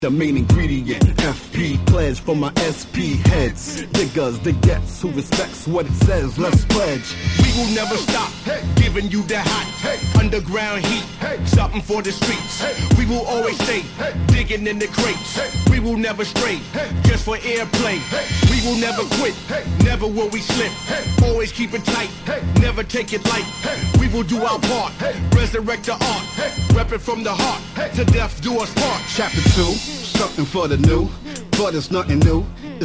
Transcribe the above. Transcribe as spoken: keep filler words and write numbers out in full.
The main ingredient, F P, pledge for my S P heads. Diggers, the gets, who respects what it says, let's pledge. We will never stop, hey, giving you that hot, hey, underground heat, hey, something for the streets. Hey, we will always stay, hey, digging in the crates. Hey, we will never stray, hey, just for airplay. Hey, we will never quit, hey, never will we slip. Hey, always keep it tight, hey, never take it light. Hey, we will do our part, hey, resurrect the art, hey, rep it from the heart, hey, to death do us part. Chapter two. Something for the new, but it's nothing new.